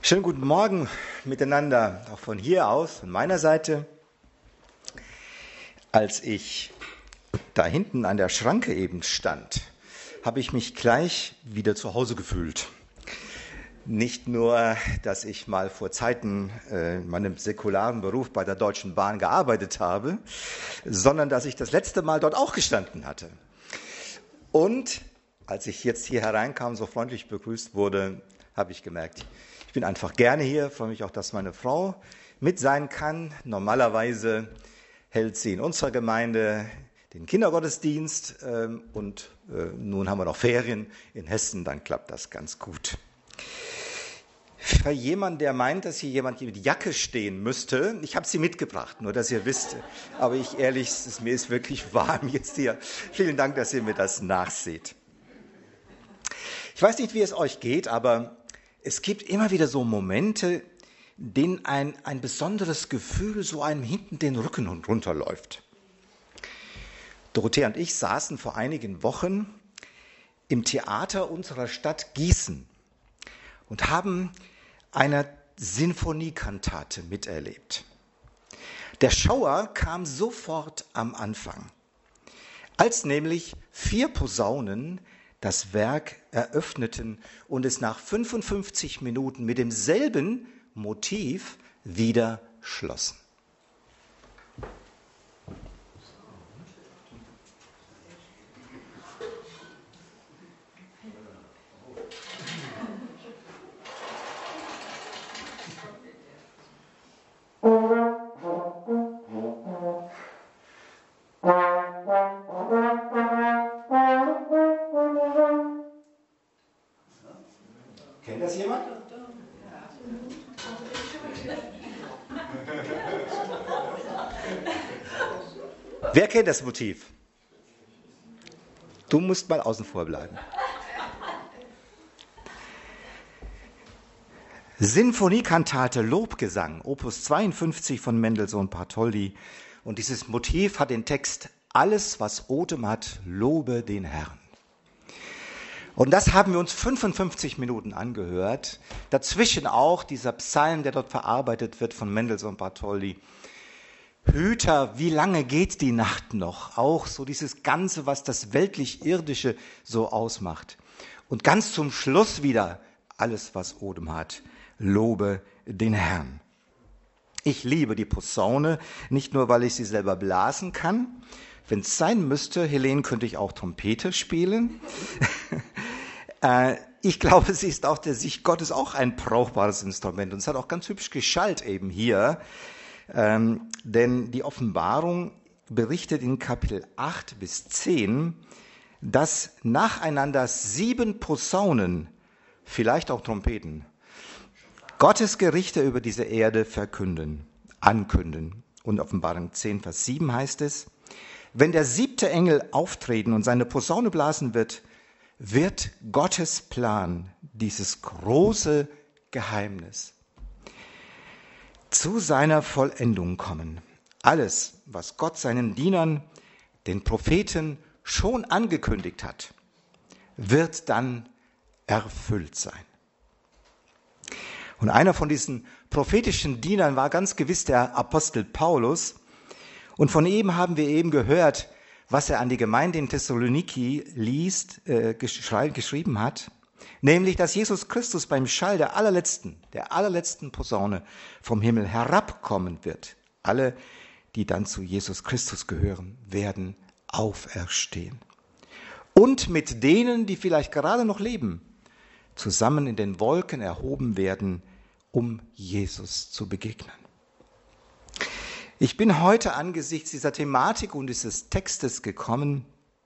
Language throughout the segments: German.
Schönen guten Morgen miteinander, auch von hier aus, von meiner Seite. Als ich da hinten an der Schranke eben stand, habe ich mich gleich wieder zu Hause gefühlt. Nicht nur, dass ich mal vor Zeiten in meinem säkularen Beruf bei der Deutschen Bahn gearbeitet habe, sondern dass ich das letzte Mal dort auch gestanden hatte. Und als ich jetzt hier hereinkam, so freundlich begrüßt wurde, habe ich gemerkt, ich bin einfach gerne hier, freue mich auch, dass meine Frau mit sein kann. Normalerweise hält sie in unserer Gemeinde den Kindergottesdienst und nun haben wir noch Ferien in Hessen, dann klappt das ganz gut. Für jemanden, der meint, dass hier jemand mit Jacke stehen müsste, ich habe sie mitgebracht, nur dass ihr wisst, aber mir ist wirklich warm jetzt hier. Vielen Dank, dass ihr mir das nachseht. Ich weiß nicht, wie es euch geht, aber es gibt immer wieder so Momente, denen ein besonderes Gefühl so einem hinten den Rücken runterläuft. Dorothea und ich saßen vor einigen Wochen im Theater unserer Stadt Gießen und haben eine Sinfoniekantate miterlebt. Der Schauer kam sofort am Anfang, als nämlich 4 Posaunen das Werk eröffneten und es nach 55 Minuten mit demselben Motiv wieder schlossen. Kennt das jemand? Wer kennt das Motiv? Du musst mal außen vor bleiben. Sinfoniekantate Lobgesang, Opus 52 von Mendelssohn Bartholdy. Und dieses Motiv hat den Text: Alles, was Odem hat, lobe den Herrn. Und das haben wir uns 55 Minuten angehört. Dazwischen auch dieser Psalm, der dort verarbeitet wird von Mendelssohn Bartholdy. Hüter, wie lange geht die Nacht noch? Auch so dieses Ganze, was das weltlich-irdische so ausmacht. Und ganz zum Schluss wieder: Alles, was Odem hat, lobe den Herrn. Ich liebe die Posaune, nicht nur, weil ich sie selber blasen kann. Wenn es sein müsste, Helene, könnte ich auch Trompete spielen. Ich glaube, sie ist auch der Sicht Gottes auch ein brauchbares Instrument. Und es hat auch ganz hübsch geschallt eben hier. Denn die Offenbarung berichtet in Kapitel 8 bis 10, dass nacheinander 7 Posaunen, vielleicht auch Trompeten, Gottes Gerichte über diese Erde ankünden. Und Offenbarung 10, Vers 7 heißt es: Wenn der 7. Engel auftreten und seine Posaune blasen wird Gottes Plan, dieses große Geheimnis, zu seiner Vollendung kommen. Alles, was Gott seinen Dienern, den Propheten, schon angekündigt hat, wird dann erfüllt sein. Und einer von diesen prophetischen Dienern war ganz gewiss der Apostel Paulus. Und von ihm haben wir eben gehört, was er an die Gemeinde in Thessaloniki geschrieben hat, nämlich, dass Jesus Christus beim Schall der allerletzten Posaune vom Himmel herabkommen wird. Alle, die dann zu Jesus Christus gehören, werden auferstehen. Und mit denen, die vielleicht gerade noch leben, zusammen in den Wolken erhoben werden, um Jesus zu begegnen. Ich bin heute angesichts dieser Thematik und dieses Textes gekommen,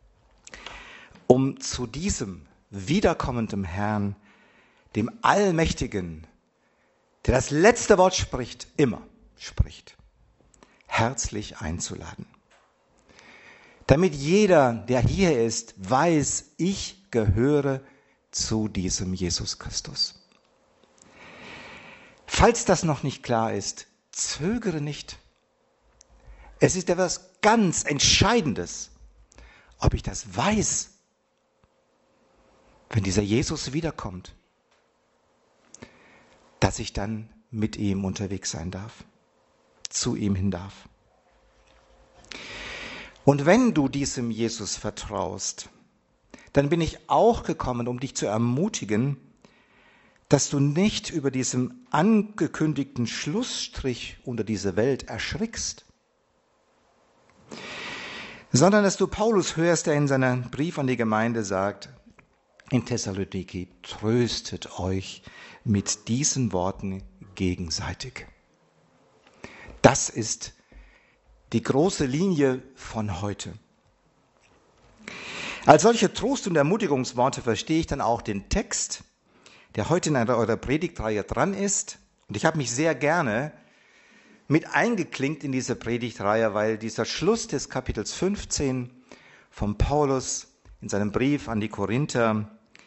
um zu diesem wiederkommenden Herrn, dem Allmächtigen, der das letzte Wort spricht, immer spricht, herzlich einzuladen. Damit jeder, der hier ist, weiß, ich gehöre zu diesem Jesus Christus. Falls das noch nicht klar ist, zögere nicht. Es ist etwas ganz Entscheidendes, ob ich das weiß, wenn dieser Jesus wiederkommt. Da dass ich dann mit ihm unterwegs sein darf, zu ihm hin darf. Und wenn du diesem Jesus vertraust, dann bin ich auch gekommen, um dich zu ermutigen, dass du nicht über diesem angekündigten Schlussstrich unter diese Welt erschrickst, sondern dass du Paulus hörst, der in seinem Brief an die Gemeinde sagt, in Thessaloniki, tröstet euch mit diesen Worten gegenseitig. Das ist die große Linie von heute. Als solche Trost- und Ermutigungsworte verstehe ich dann auch den Text, der heute in eurer Predigtreihe dran ist. Und ich habe mich sehr gerne mit eingeklinkt in diese Predigtreihe, weil dieser Schluss des Kapitels 15 von Paulus in seinem Brief an die Korinther,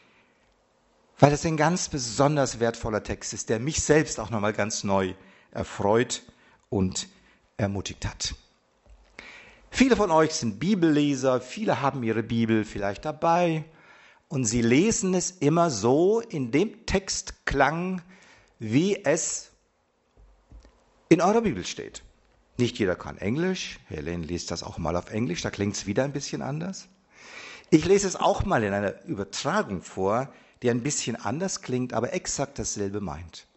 weil es ein ganz besonders wertvoller Text ist, der mich selbst auch nochmal ganz neu erfreut und ermutigt hat. Viele von euch sind Bibelleser, viele haben ihre Bibel vielleicht dabei und sie lesen es immer so in dem Textklang, wie es in eurer Bibel steht. Nicht jeder kann Englisch, Helene liest das auch mal auf Englisch, da klingt es wieder ein bisschen anders. Ich lese es auch mal in einer Übertragung vor, die ein bisschen anders klingt, aber exakt dasselbe meint.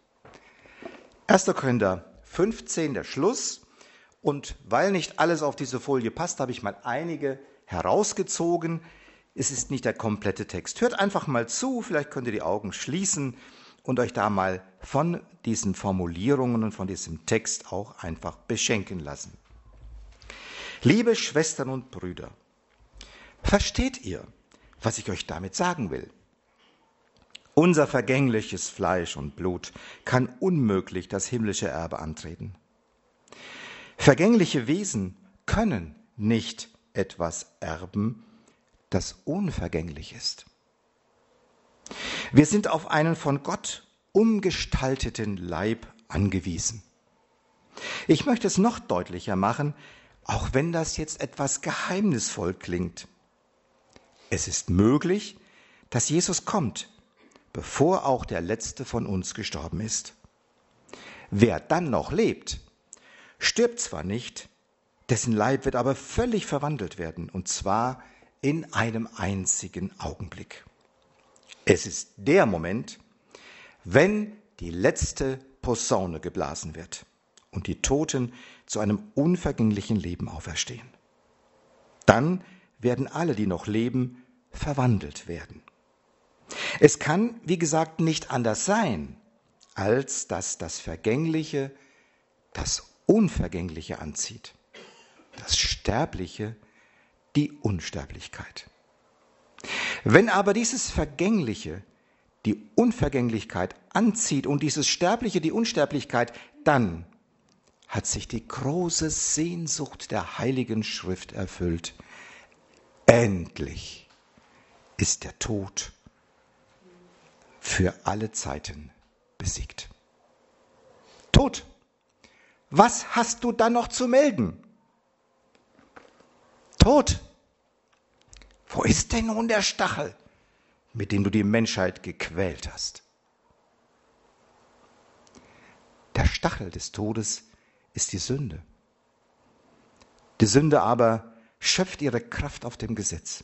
1. Korinther 15, der Schluss. Und weil nicht alles auf diese Folie passt, habe ich mal einige herausgezogen. Es ist nicht der komplette Text. Hört einfach mal zu, vielleicht könnt ihr die Augen schließen und euch da mal von diesen Formulierungen und von diesem Text auch einfach beschenken lassen. Liebe Schwestern und Brüder, versteht ihr, was ich euch damit sagen will? Unser vergängliches Fleisch und Blut kann unmöglich das himmlische Erbe antreten. Vergängliche Wesen können nicht etwas erben, das unvergänglich ist. Wir sind auf einen von Gott umgestalteten Leib angewiesen. Ich möchte es noch deutlicher machen, auch wenn das jetzt etwas geheimnisvoll klingt. Es ist möglich, dass Jesus kommt, bevor auch der Letzte von uns gestorben ist. Wer dann noch lebt, stirbt zwar nicht, dessen Leib wird aber völlig verwandelt werden, und zwar in einem einzigen Augenblick. Es ist der Moment, wenn die letzte Posaune geblasen wird und die Toten zu einem unvergänglichen Leben auferstehen. Dann werden alle, die noch leben, verwandelt werden. Es kann, wie gesagt, nicht anders sein, als dass das Vergängliche das Unvergängliche anzieht, das Sterbliche die Unsterblichkeit. Wenn aber dieses Vergängliche die Unvergänglichkeit anzieht und dieses Sterbliche die Unsterblichkeit, dann hat sich die große Sehnsucht der Heiligen Schrift erfüllt. Endlich ist der Tod für alle Zeiten besiegt. Tod! Was hast du dann noch zu melden? Tod. Wo ist denn nun der Stachel, mit dem du die Menschheit gequält hast? Der Stachel des Todes ist die Sünde. Die Sünde aber schöpft ihre Kraft auf dem Gesetz.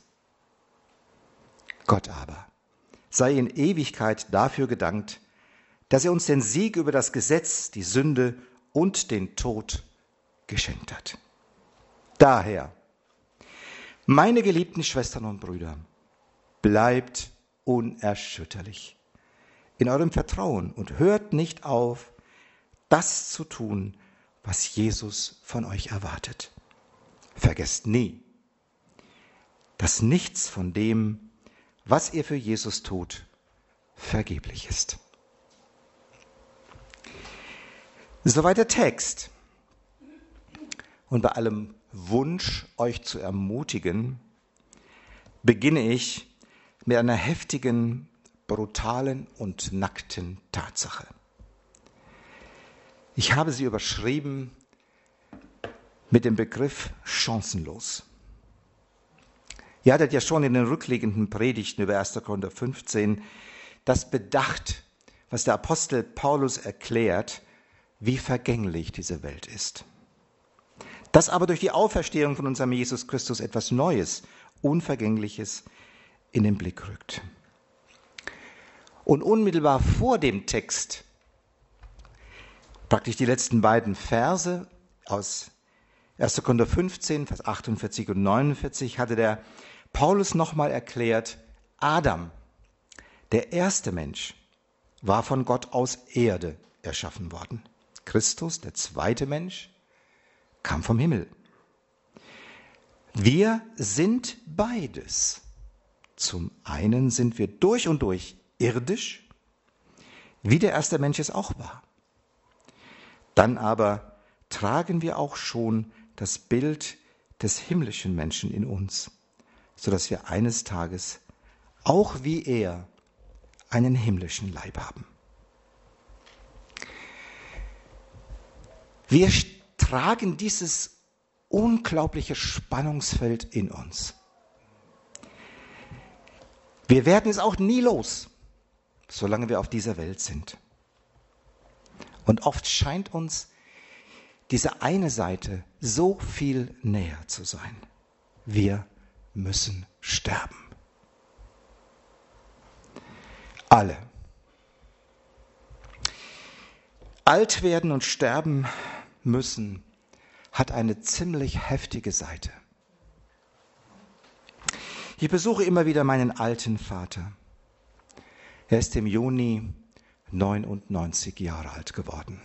Gott aber sei in Ewigkeit dafür gedankt, dass er uns den Sieg über das Gesetz, die Sünde und den Tod geschenkt hat. Daher, meine geliebten Schwestern und Brüder, bleibt unerschütterlich in eurem Vertrauen und hört nicht auf, das zu tun, was Jesus von euch erwartet. Vergesst nie, dass nichts von dem, was ihr für Jesus tut, vergeblich ist. Soweit der Text. Und bei allem Wunsch, euch zu ermutigen, beginne ich mit einer heftigen, brutalen und nackten Tatsache. Ich habe sie überschrieben mit dem Begriff chancenlos. Ihr hattet ja schon in den rückliegenden Predigten über 1. Korinther 15 das bedacht, was der Apostel Paulus erklärt, wie vergänglich diese Welt ist. Dass aber durch die Auferstehung von unserem Jesus Christus etwas Neues, Unvergängliches in den Blick rückt. Und unmittelbar vor dem Text, praktisch die letzten beiden Verse aus 1. Korinther 15, Vers 48 und 49, hatte der Paulus nochmal erklärt, Adam, der erste Mensch, war von Gott aus Erde erschaffen worden. Christus, der zweite Mensch, kam vom Himmel. Wir sind beides. Zum einen sind wir durch und durch irdisch, wie der erste Mensch es auch war. Dann aber tragen wir auch schon das Bild des himmlischen Menschen in uns, sodass wir eines Tages, auch wie er, einen himmlischen Leib haben. Wir tragen dieses unglaubliche Spannungsfeld in uns. Wir werden es auch nie los, solange wir auf dieser Welt sind. Und oft scheint uns diese eine Seite so viel näher zu sein. Wir müssen sterben. Alle. Alt werden und sterben müssen hat eine ziemlich heftige Seite. Ich besuche immer wieder meinen alten Vater. Er ist im Juni 99 Jahre alt geworden.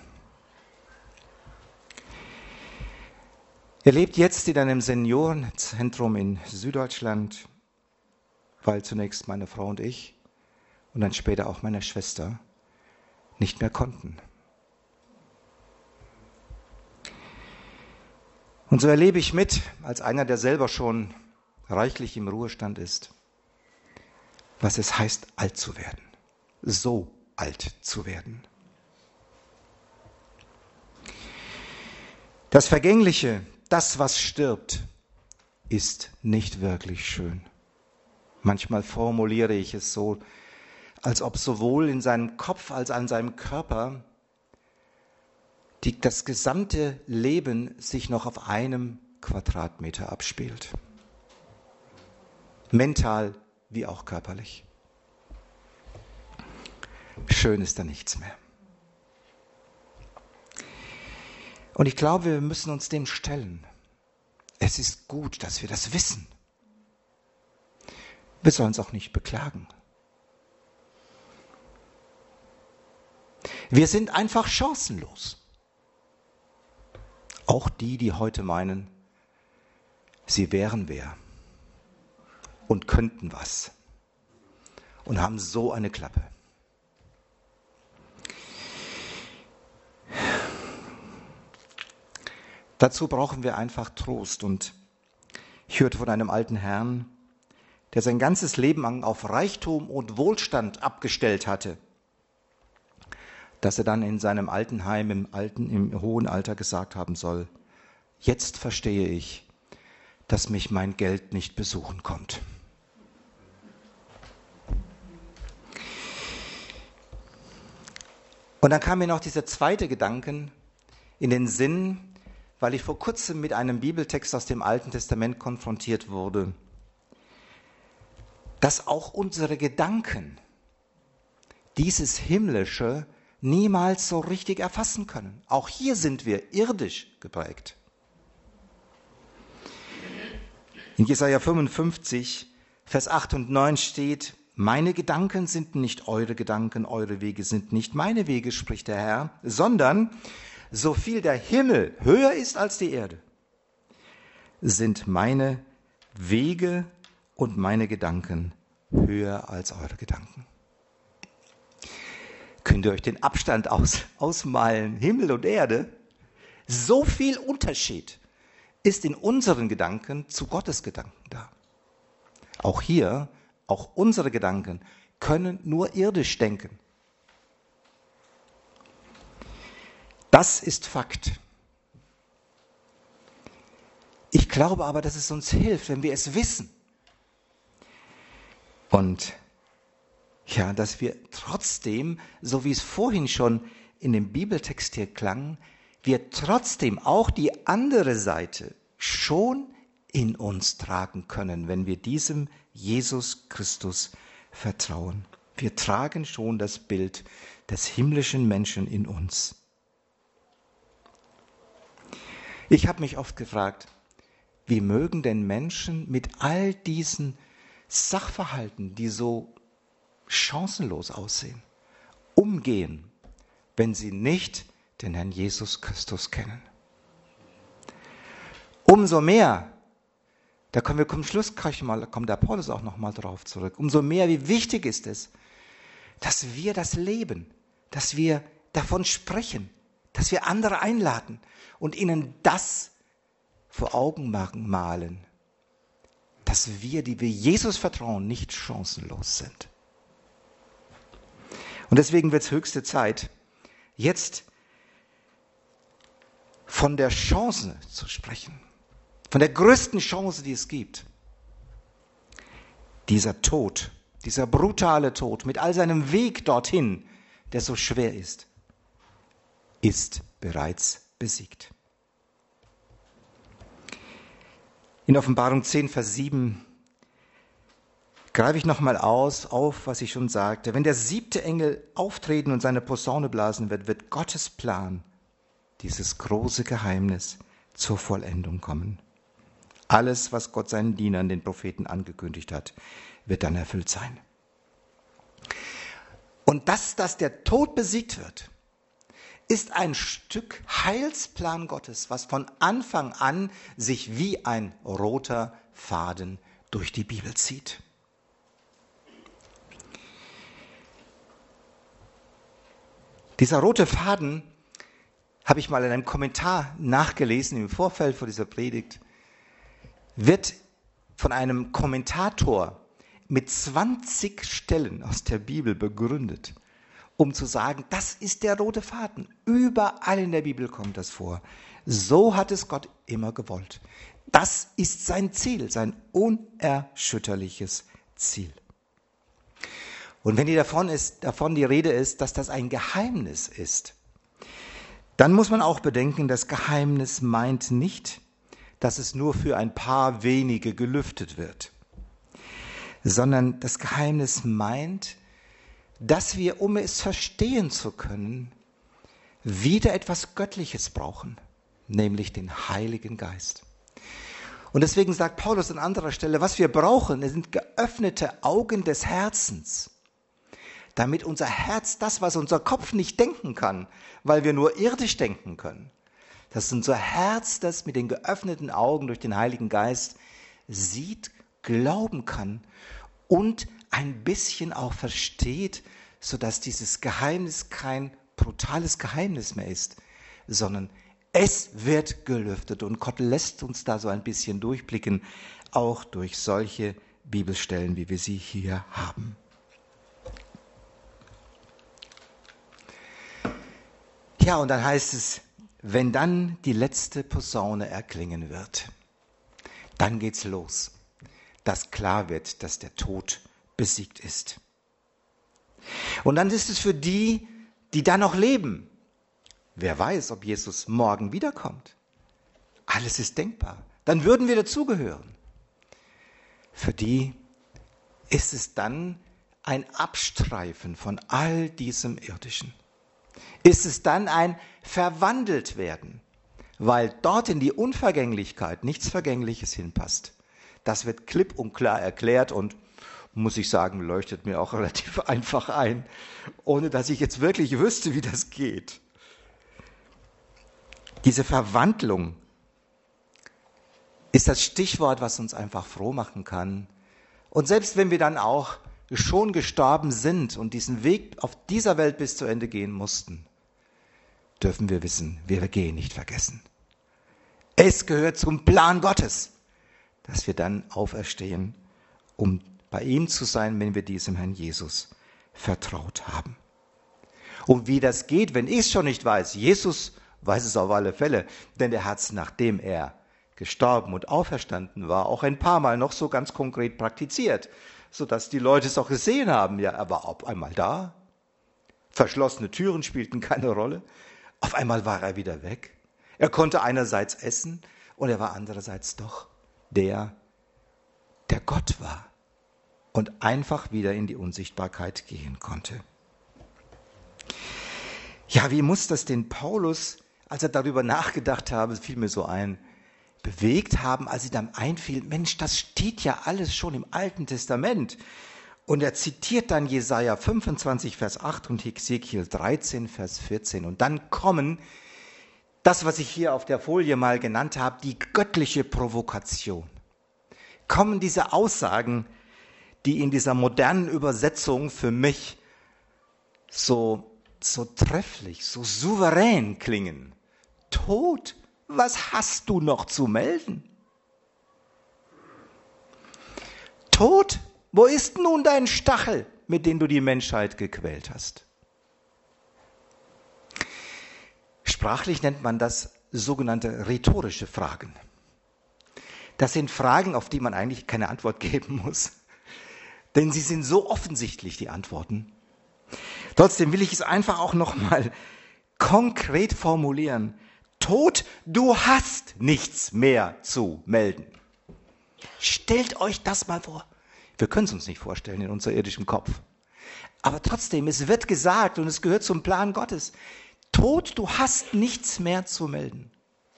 Er lebt jetzt in einem Seniorenzentrum in Süddeutschland, weil zunächst meine Frau und ich und dann später auch meine Schwester nicht mehr konnten. Und so erlebe ich mit, als einer, der selber schon reichlich im Ruhestand ist, was es heißt, alt zu werden. So alt zu werden. Das Vergängliche, das, was stirbt, ist nicht wirklich schön. Manchmal formuliere ich es so, als ob sowohl in seinem Kopf als an seinem Körper das gesamte Leben sich noch auf einem Quadratmeter abspielt. Mental wie auch körperlich. Schön ist da nichts mehr. Und ich glaube, wir müssen uns dem stellen. Es ist gut, dass wir das wissen. Wir sollen es auch nicht beklagen. Wir sind einfach chancenlos. Auch die, die heute meinen, sie wären wer und könnten was und haben so eine Klappe. Dazu brauchen wir einfach Trost. Und ich hörte von einem alten Herrn, der sein ganzes Leben lang auf Reichtum und Wohlstand abgestellt hatte, dass er dann in seinem Altenheim im hohen Alter gesagt haben soll, jetzt verstehe ich, dass mich mein Geld nicht besuchen kommt. Und dann kam mir noch dieser zweite Gedanken in den Sinn, weil ich vor kurzem mit einem Bibeltext aus dem Alten Testament konfrontiert wurde, dass auch unsere Gedanken dieses Himmlische niemals so richtig erfassen können. Auch hier sind wir irdisch geprägt. In Jesaja 55, Vers 8 und 9 steht, meine Gedanken sind nicht eure Gedanken, eure Wege sind nicht meine Wege, spricht der Herr, sondern so viel der Himmel höher ist als die Erde, sind meine Wege und meine Gedanken höher als eure Gedanken. Könnt ihr euch den Abstand ausmalen, Himmel und Erde? So viel Unterschied ist in unseren Gedanken zu Gottes Gedanken da. Auch hier, auch unsere Gedanken können nur irdisch denken. Das ist Fakt. Ich glaube aber, dass es uns hilft, wenn wir es wissen. Und ja, dass wir trotz trotzdem, so wie es vorhin schon in dem Bibeltext hier klang, wir trotzdem auch die andere Seite schon in uns tragen können, wenn wir diesem Jesus Christus vertrauen. Wir tragen schon das Bild des himmlischen Menschen in uns. Ich habe mich oft gefragt, wie mögen denn Menschen mit all diesen Sachverhalten, die so chancenlos aussehen, umgehen, wenn sie nicht den Herrn Jesus Christus kennen? Umso mehr, da kommen wir zum Schluss, kommt der Paulus auch nochmal drauf zurück, umso mehr, wie wichtig ist es, dass wir das leben, dass wir davon sprechen, dass wir andere einladen und ihnen das vor Augen malen, dass wir, die wir Jesus vertrauen, nicht chancenlos sind. Und deswegen wird es höchste Zeit, jetzt von der Chance zu sprechen, von der größten Chance, die es gibt. Dieser Tod, dieser brutale Tod mit all seinem Weg dorthin, der so schwer ist bereits besiegt. In Offenbarung 10, Vers 7 greife ich nochmal auf, was ich schon sagte. Wenn der 7. Engel auftreten und seine Posaune blasen wird, wird Gottes Plan, dieses große Geheimnis, zur Vollendung kommen. Alles, was Gott seinen Dienern, den Propheten, angekündigt hat, wird dann erfüllt sein. Und dass der Tod besiegt wird, ist ein Stück Heilsplan Gottes, was von Anfang an sich wie ein roter Faden durch die Bibel zieht. Dieser rote Faden habe ich mal in einem Kommentar nachgelesen im Vorfeld vor dieser Predigt, wird von einem Kommentator mit 20 Stellen aus der Bibel begründet, um zu sagen, das ist der rote Faden. Überall in der Bibel kommt das vor. So hat es Gott immer gewollt. Das ist sein Ziel, sein unerschütterliches Ziel. Und wenn davon die Rede ist, dass das ein Geheimnis ist, dann muss man auch bedenken, das Geheimnis meint nicht, dass es nur für ein paar wenige gelüftet wird, sondern das Geheimnis meint, dass wir, um es verstehen zu können, wieder etwas Göttliches brauchen, nämlich den Heiligen Geist. Und deswegen sagt Paulus an anderer Stelle, was wir brauchen, sind geöffnete Augen des Herzens, damit unser Herz das, was unser Kopf nicht denken kann, weil wir nur irdisch denken können, dass unser Herz das mit den geöffneten Augen durch den Heiligen Geist sieht, glauben kann und ein bisschen auch versteht, sodass dieses Geheimnis kein brutales Geheimnis mehr ist, sondern es wird gelüftet. Und Gott lässt uns da so ein bisschen durchblicken, auch durch solche Bibelstellen, wie wir sie hier haben. Ja, und dann heißt es, wenn dann die letzte Posaune erklingen wird, dann geht's los, dass klar wird, dass der Tod besiegt ist. Und dann ist es für die, die da noch leben, wer weiß, ob Jesus morgen wiederkommt. Alles ist denkbar. Dann würden wir dazugehören. Für die ist es dann ein Abstreifen von all diesem Irdischen. Ist es dann ein Verwandeltwerden, weil dort in die Unvergänglichkeit nichts Vergängliches hinpasst. Das wird klipp und klar erklärt und, muss ich sagen, leuchtet mir auch relativ einfach ein, ohne dass ich jetzt wirklich wüsste, wie das geht. Diese Verwandlung ist das Stichwort, was uns einfach froh machen kann. Und selbst wenn wir dann auch schon gestorben sind und diesen Weg auf dieser Welt bis zu Ende gehen mussten, dürfen wir wissen, wir gehen nicht vergessen. Es gehört zum Plan Gottes, dass wir dann auferstehen, um bei ihm zu sein, wenn wir diesem Herrn Jesus vertraut haben. Und wie das geht, wenn ich es schon nicht weiß, Jesus weiß es auf alle Fälle, denn er hat es, nachdem er gestorben und auferstanden war, auch ein paar Mal noch so ganz konkret praktiziert, sodass die Leute es auch gesehen haben. Ja, er war auf einmal da. Verschlossene Türen spielten keine Rolle. Auf einmal war er wieder weg. Er konnte einerseits essen und er war andererseits doch der Gott war und einfach wieder in die Unsichtbarkeit gehen konnte. Ja, wie muss das den Paulus, als er darüber nachgedacht habe, fiel mir so ein, bewegt haben, als ihm dann einfiel, Mensch, das steht ja alles schon im Alten Testament. Und er zitiert dann Jesaja 25, Vers 8 und Hesekiel 13, Vers 14. Und dann kommen das, was ich hier auf der Folie mal genannt habe, die göttliche Provokation. Kommen diese Aussagen, die in dieser modernen Übersetzung für mich so trefflich, so souverän klingen. Tod, was hast du noch zu melden? Tod, wo ist nun dein Stachel, mit dem du die Menschheit gequält hast? Sprachlich nennt man das sogenannte rhetorische Fragen. Das sind Fragen, auf die man eigentlich keine Antwort geben muss. Denn sie sind so offensichtlich, die Antworten. Trotzdem will ich es einfach auch nochmal konkret formulieren. Tod, du hast nichts mehr zu melden. Stellt euch das mal vor. Wir können es uns nicht vorstellen in unserem irdischen Kopf. Aber trotzdem, es wird gesagt und es gehört zum Plan Gottes. Tod, du hast nichts mehr zu melden.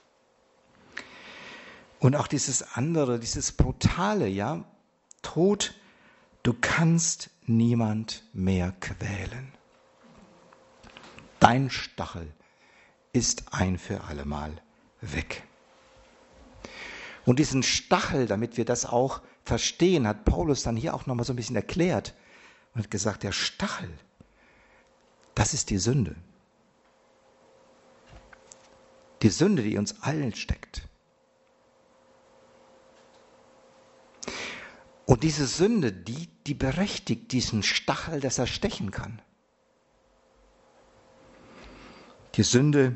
Und auch dieses andere, dieses Brutale, ja, Tod, du kannst niemand mehr quälen. Dein Stachel ist ein für allemal weg. Und diesen Stachel, damit wir das auch verstehen, hat Paulus dann hier auch nochmal so ein bisschen erklärt und hat gesagt, der Stachel, das ist die Sünde. Die Sünde, die uns allen steckt. Und diese Sünde, die berechtigt diesen Stachel, dass er stechen kann. Die Sünde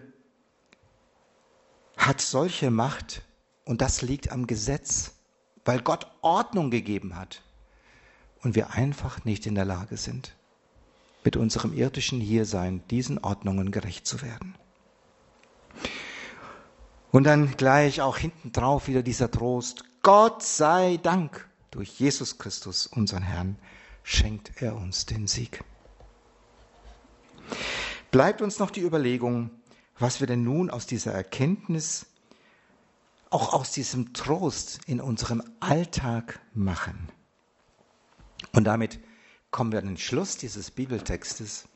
hat solche Macht, und das liegt am Gesetz, weil Gott Ordnung gegeben hat und wir einfach nicht in der Lage sind, mit unserem irdischen Hiersein diesen Ordnungen gerecht zu werden. Und dann gleich auch hinten drauf wieder dieser Trost, Gott sei Dank, durch Jesus Christus, unseren Herrn, schenkt er uns den Sieg. Bleibt uns noch die Überlegung, was wir denn nun aus dieser Erkenntnis, auch aus diesem Trost in unserem Alltag machen. Und damit kommen wir an den Schluss dieses Bibeltextes,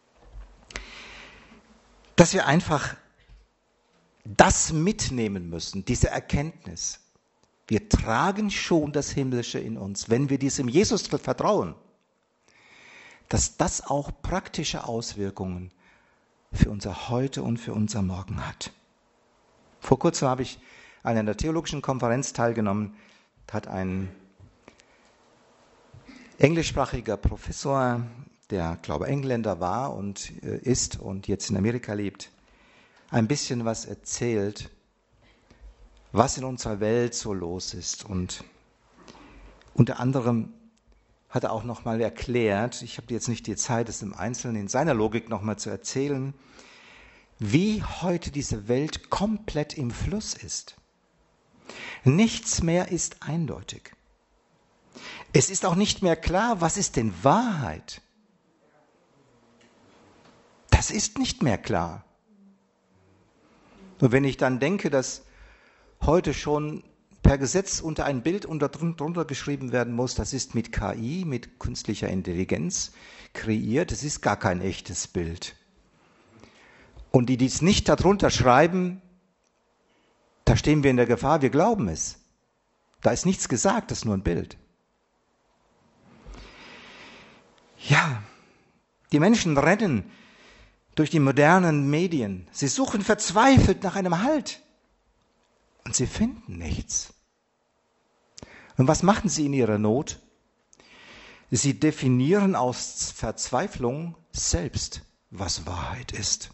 dass wir einfach das mitnehmen müssen, diese Erkenntnis. Wir tragen schon das Himmlische in uns, wenn wir diesem Jesus vertrauen, dass das auch praktische Auswirkungen für unser Heute und für unser Morgen hat. Vor kurzem habe ich an einer theologischen Konferenz teilgenommen, hat ein englischsprachiger Professor, der, glaube ich, Engländer war und ist und jetzt in Amerika lebt, ein bisschen was erzählt, was in unserer Welt so los ist. Und unter anderem hat er auch nochmal erklärt, ich habe jetzt nicht die Zeit, es im Einzelnen in seiner Logik nochmal zu erzählen, wie heute diese Welt komplett im Fluss ist. Nichts mehr ist eindeutig. Es ist auch nicht mehr klar, was ist denn Wahrheit? Das ist nicht mehr klar. Und wenn ich dann denke, dass heute schon per Gesetz unter ein Bild drunter geschrieben werden muss, das ist mit KI, mit künstlicher Intelligenz kreiert, es ist gar kein echtes Bild. Und die es nicht darunter schreiben, da stehen wir in der Gefahr, wir glauben es. Da ist nichts gesagt, das ist nur ein Bild. Ja, die Menschen rennen durch die modernen Medien. Sie suchen verzweifelt nach einem Halt. Und sie finden nichts. Und was machen sie in ihrer Not? Sie definieren aus Verzweiflung selbst, was Wahrheit ist.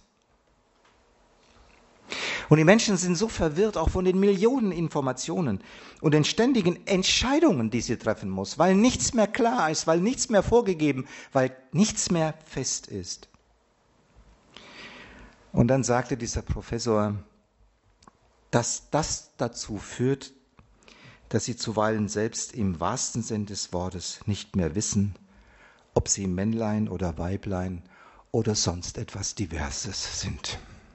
Und die Menschen sind so verwirrt, auch von den Millionen Informationen und den ständigen Entscheidungen, die sie treffen muss, weil nichts mehr klar ist, weil nichts mehr vorgegeben, weil nichts mehr fest ist. Und dann sagte dieser Professor, dass das dazu führt, dass sie zuweilen selbst im wahrsten Sinn des Wortes nicht mehr wissen, ob sie Männlein oder Weiblein oder sonst etwas Diverses sind.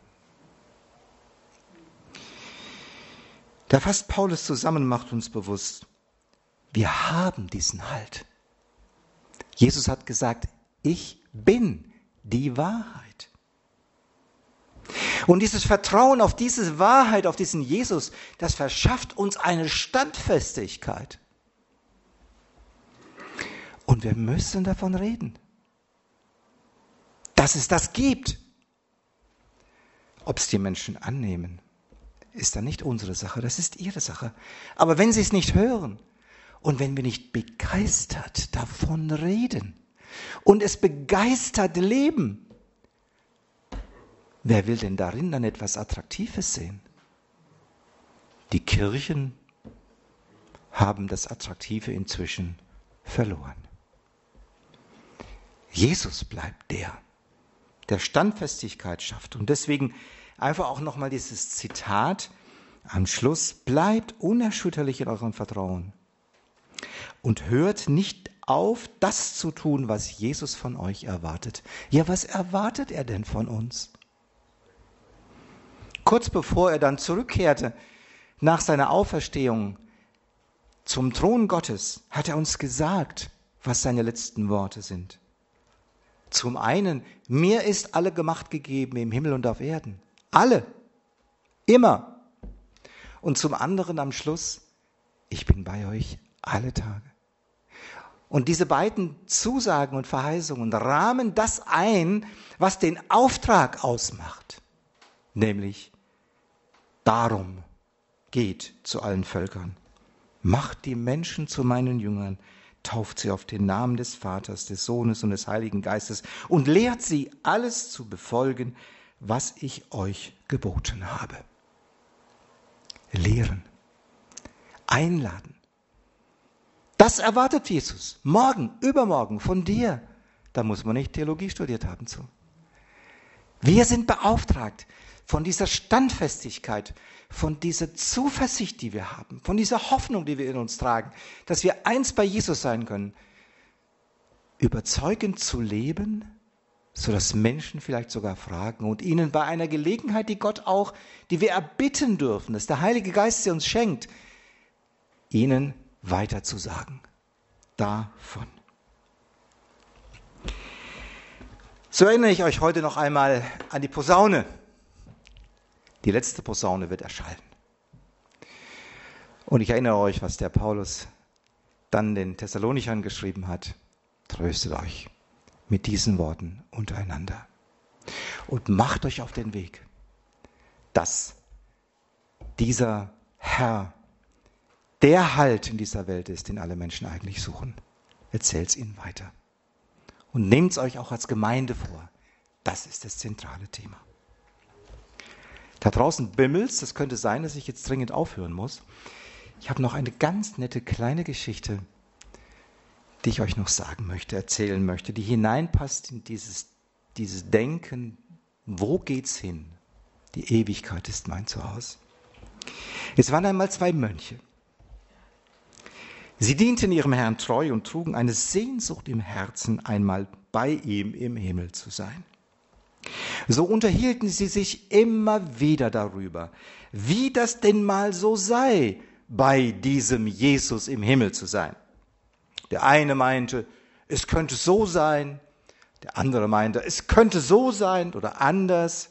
Da fasst Paulus zusammen, macht uns bewusst, wir haben diesen Halt. Jesus hat gesagt, ich bin die Wahrheit. Und dieses Vertrauen auf diese Wahrheit, auf diesen Jesus, das verschafft uns eine Standfestigkeit. Und wir müssen davon reden, dass es das gibt. Ob es die Menschen annehmen, ist dann nicht unsere Sache, das ist ihre Sache. Aber wenn sie es nicht hören und wenn wir nicht begeistert davon reden und es begeistert leben, wer will denn darin dann etwas Attraktives sehen? Die Kirchen haben das Attraktive inzwischen verloren. Jesus bleibt der Standfestigkeit schafft. Und deswegen einfach auch nochmal dieses Zitat am Schluss: Bleibt unerschütterlich in eurem Vertrauen und hört nicht auf, das zu tun, was Jesus von euch erwartet. Ja, was erwartet er denn von uns? Kurz bevor er dann zurückkehrte, nach seiner Auferstehung zum Thron Gottes, hat er uns gesagt, was seine letzten Worte sind. Zum einen, mir ist alle Macht gegeben im Himmel und auf Erden. Alle. Immer. Und zum anderen am Schluss, ich bin bei euch alle Tage. Und diese beiden Zusagen und Verheißungen rahmen das ein, was den Auftrag ausmacht. Nämlich, darum geht zu allen Völkern. Macht die Menschen zu meinen Jüngern, tauft sie auf den Namen des Vaters, des Sohnes und des Heiligen Geistes und lehrt sie, alles zu befolgen, was ich euch geboten habe. Lehren, einladen. Das erwartet Jesus morgen, übermorgen von dir. Da muss man nicht Theologie studiert haben zu. Wir sind beauftragt von dieser Standfestigkeit, von dieser Zuversicht, die wir haben, von dieser Hoffnung, die wir in uns tragen, dass wir eins bei Jesus sein können, überzeugend zu leben, sodass Menschen vielleicht sogar fragen und ihnen bei einer Gelegenheit, die Gott auch, die wir erbitten dürfen, dass der Heilige Geist sie uns schenkt, ihnen weiterzusagen davon. So erinnere ich euch heute noch einmal an die Posaune. Die letzte Posaune wird erschallen. Und ich erinnere euch, was der Paulus dann den Thessalonichern geschrieben hat. Tröstet euch mit diesen Worten untereinander. Und macht euch auf den Weg, dass dieser Herr der Halt in dieser Welt ist, den alle Menschen eigentlich suchen. Erzählt es ihnen weiter. Und nehmt es euch auch als Gemeinde vor. Das ist das zentrale Thema. Da draußen bimmelt's, das könnte sein, dass ich jetzt dringend aufhören muss. Ich habe noch eine ganz nette kleine Geschichte, die ich euch noch sagen möchte, erzählen möchte, die hineinpasst in dieses Denken, wo geht's hin? Die Ewigkeit ist mein Zuhause. Es waren einmal zwei Mönche. Sie dienten ihrem Herrn treu und trugen eine Sehnsucht im Herzen, einmal bei ihm im Himmel zu sein. So unterhielten sie sich immer wieder darüber, wie das denn mal so sei, bei diesem Jesus im Himmel zu sein. Der eine meinte, es könnte so sein, der andere meinte, es könnte so sein oder anders.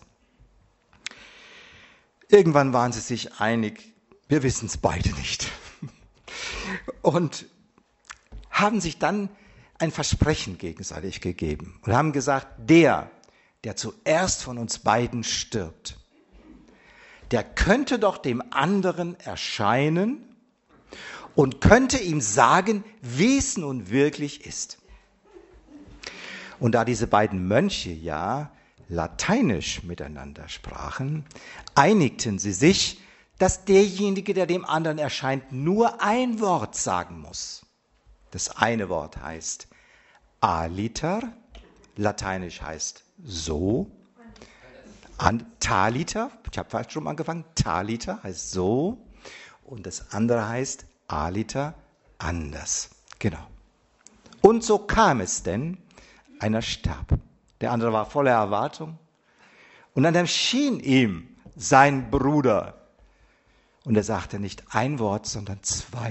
Irgendwann waren sie sich einig, wir wissen es beide nicht. Und haben sich dann ein Versprechen gegenseitig gegeben und haben gesagt, der zuerst von uns beiden stirbt, der könnte doch dem anderen erscheinen und könnte ihm sagen, wie es nun wirklich ist. Und da diese beiden Mönche ja Lateinisch miteinander sprachen, einigten sie sich, dass derjenige, der dem anderen erscheint, nur ein Wort sagen muss. Das eine Wort heißt aliter, lateinisch heißt so, Talita, ich habe falsch schon angefangen, Talita heißt so und das andere heißt Alita, anders. Genau. Und so kam es denn, einer starb. Der andere war voller Erwartung und dann erschien ihm sein Bruder und er sagte nicht ein Wort, sondern zwei.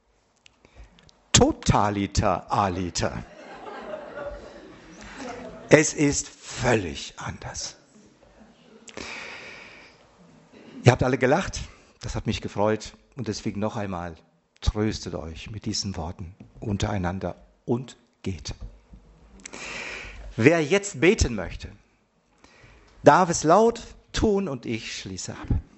Totalita, Alita. Es ist völlig anders. Ihr habt alle gelacht, das hat mich gefreut und deswegen noch einmal, tröstet euch mit diesen Worten untereinander und geht. Wer jetzt beten möchte, darf es laut tun und ich schließe ab.